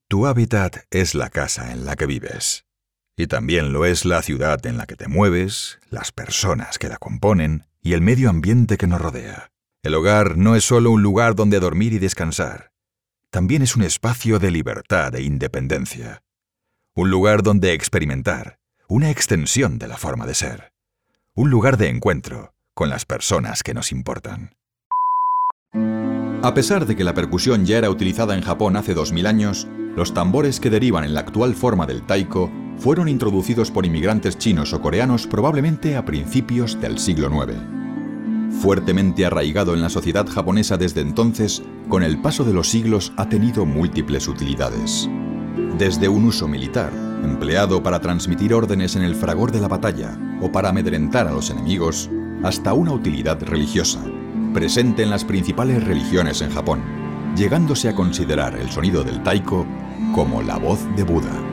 Tu hábitat es la casa en la que vives. Y también lo es la ciudad en la que te mueves, las personas que la componen y el medio ambiente que nos rodea. El hogar no es solo un lugar donde dormir y descansar. También es un espacio de libertad e independencia. Un lugar donde experimentar, una extensión de la forma de ser. Un lugar de encuentro con las personas que nos importan. A pesar de que la percusión ya era utilizada en Japón hace 2000 años, los tambores que derivan en la actual forma del taiko fueron introducidos por inmigrantes chinos o coreanos probablemente a principios del siglo IX. Fuertemente arraigado en la sociedad japonesa desde entonces, con el paso de los siglos ha tenido múltiples utilidades. Desde un uso militar, empleado para transmitir órdenes en el fragor de la batalla o para amedrentar a los enemigos, hasta una utilidad religiosa, presente en las principales religiones en Japón, llegándose a considerar el sonido del taiko como la voz de Buda.